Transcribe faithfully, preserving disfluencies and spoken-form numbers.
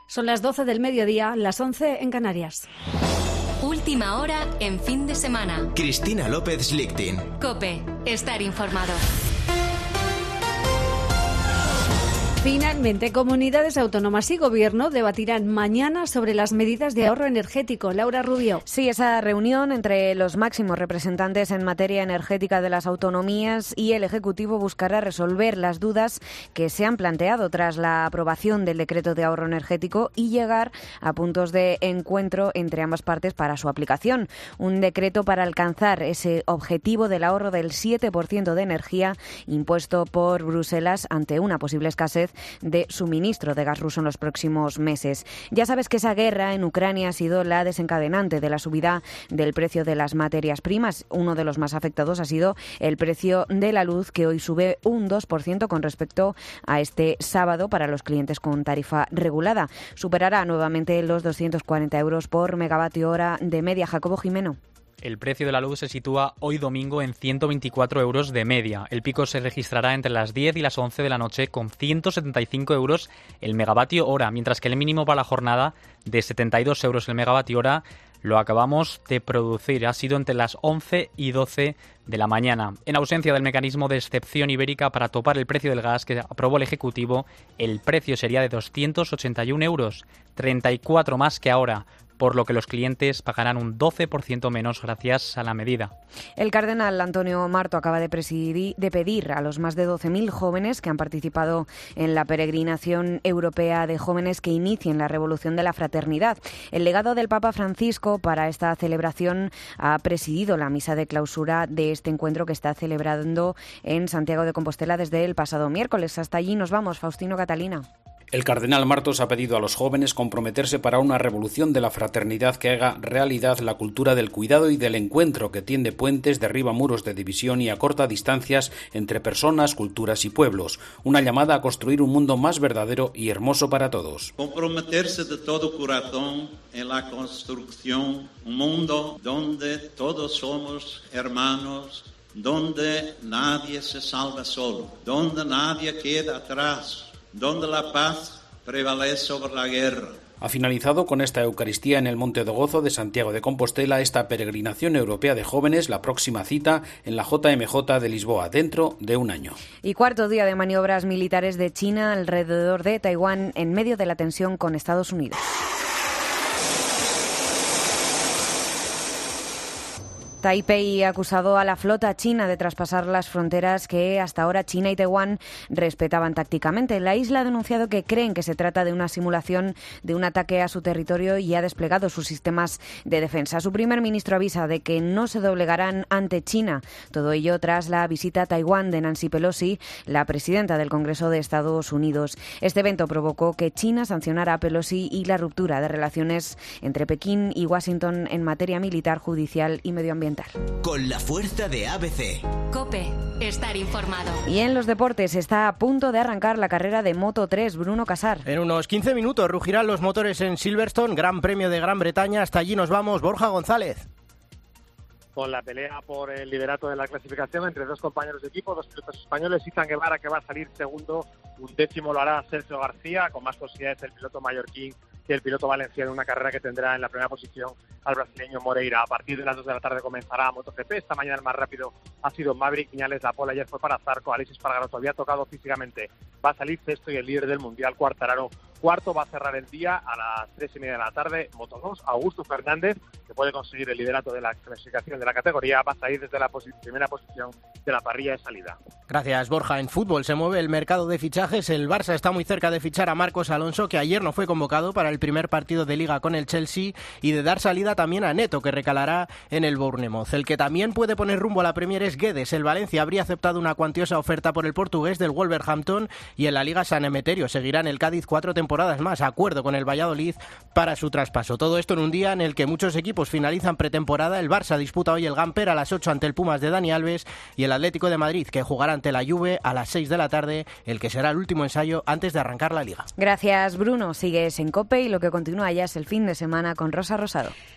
Son las doce del mediodía, las once en Canarias. Última hora en fin de semana. Cristina López Lichtin. COPE. Estar informado. Finalmente, comunidades autónomas y gobierno debatirán mañana sobre las medidas de ahorro energético. Laura Rubio. Sí, esa reunión entre los máximos representantes en materia energética de las autonomías y el Ejecutivo buscará resolver las dudas que se han planteado tras la aprobación del decreto de ahorro energético y llegar a puntos de encuentro entre ambas partes para su aplicación. Un decreto para alcanzar ese objetivo del ahorro del siete por ciento de energía impuesto por Bruselas ante una posible escasez de suministro de gas ruso en los próximos meses. Ya sabes que esa guerra en Ucrania ha sido la desencadenante de la subida del precio de las materias primas. Uno de los más afectados ha sido el precio de la luz, que hoy sube un dos por ciento con respecto a este sábado para los clientes con tarifa regulada. Superará nuevamente los doscientos cuarenta euros por megavatio hora de media. Jacobo Jimeno. El precio de la luz se sitúa hoy domingo en ciento veinticuatro euros de media. El pico se registrará entre las diez y las once de la noche con ciento setenta y cinco euros el megavatio hora, mientras que el mínimo para la jornada de setenta y dos euros el megavatio hora lo acabamos de producir. Ha sido entre las once y doce de la mañana. En ausencia del mecanismo de excepción ibérica para topar el precio del gas que aprobó el Ejecutivo, el precio sería de doscientos ochenta y un euros, treinta y cuatro más que ahora, por lo que los clientes pagarán un doce por ciento menos gracias a la medida. El cardenal Antonio Marto acaba de, presidir, de pedir a los más de doce mil jóvenes que han participado en la peregrinación europea de jóvenes que inicien la revolución de la fraternidad. El legado del Papa Francisco para esta celebración ha presidido la misa de clausura de este encuentro que está celebrando en Santiago de Compostela desde el pasado miércoles. Hasta allí nos vamos, Faustino Catalina. El cardenal Martos ha pedido a los jóvenes comprometerse para una revolución de la fraternidad que haga realidad la cultura del cuidado y del encuentro, que tiende puentes, derriba muros de división y acorta distancias entre personas, culturas y pueblos. Una llamada a construir un mundo más verdadero y hermoso para todos. Comprometerse de todo corazón en la construcción, un mundo donde todos somos hermanos, donde nadie se salva solo, donde nadie queda atrás, donde la paz prevalece sobre la guerra. Ha finalizado con esta Eucaristía en el Monte de Gozo de Santiago de Compostela esta peregrinación europea de jóvenes, la próxima cita en la J M J de Lisboa, dentro de un año. Y cuarto día de maniobras militares de China alrededor de Taiwán en medio de la tensión con Estados Unidos. Taipei ha acusado a la flota china de traspasar las fronteras que hasta ahora China y Taiwán respetaban tácticamente. La isla ha denunciado que creen que se trata de una simulación de un ataque a su territorio y ha desplegado sus sistemas de defensa. Su primer ministro avisa de que no se doblegarán ante China. Todo ello tras la visita a Taiwán de Nancy Pelosi, la presidenta del Congreso de Estados Unidos. Este evento provocó que China sancionara a Pelosi y la ruptura de relaciones entre Pekín y Washington en materia militar, judicial y medioambiental. Con la fuerza de A B C. COPE. Estar informado. Y en los deportes está a punto de arrancar la carrera de Moto tres, Bruno Casar. En unos quince minutos rugirán los motores en Silverstone, Gran Premio de Gran Bretaña. Hasta allí nos vamos, Borja González. Con la pelea por el liderato de la clasificación entre dos compañeros de equipo, dos pilotos españoles, Izan Guevara, que va a salir segundo, un décimo lo hará Sergio García, con más posibilidades el piloto mallorquín que el piloto valenciano, en una carrera que tendrá en la primera posición al brasileño Moreira. A partir de las dos de la tarde comenzará MotoGP. Esta mañana el más rápido ha sido Maverick Viñales. La pole ayer fue para Zarco. Aleix Espargaró todavía tocado físicamente, va a salir sexto, y el líder del mundial, Quartararo, cuarto. Va a cerrar el día a las tres y media de la tarde Moto dos, Augusto Fernández, que puede conseguir el liderato de la clasificación de la categoría, va a salir desde la posi- primera posición de la parrilla de salida. Gracias, Borja. En fútbol se mueve el mercado de fichajes. El Barça está muy cerca de fichar a Marcos Alonso, que ayer no fue convocado para el primer partido de Liga con el Chelsea, y de dar salida también a Neto, que recalará en el Bournemouth. El que también puede poner rumbo a la Premier es Guedes. El Valencia habría aceptado una cuantiosa oferta por el portugués del Wolverhampton, y en la Liga San Emeterio seguirá en el Cádiz cuatro temporadas más, acuerdo con el Valladolid para su traspaso. Todo esto en un día en el que muchos equipos finalizan pretemporada. El Barça disputa hoy el Gamper a las ocho ante el Pumas de Dani Alves, y el Atlético de Madrid, que jugará ante la Juve a las seis de la tarde, el que será el último ensayo antes de arrancar la Liga. Gracias, Bruno. Sigues en COPE y lo que continúa ya es el fin de semana con Rosa Rosado.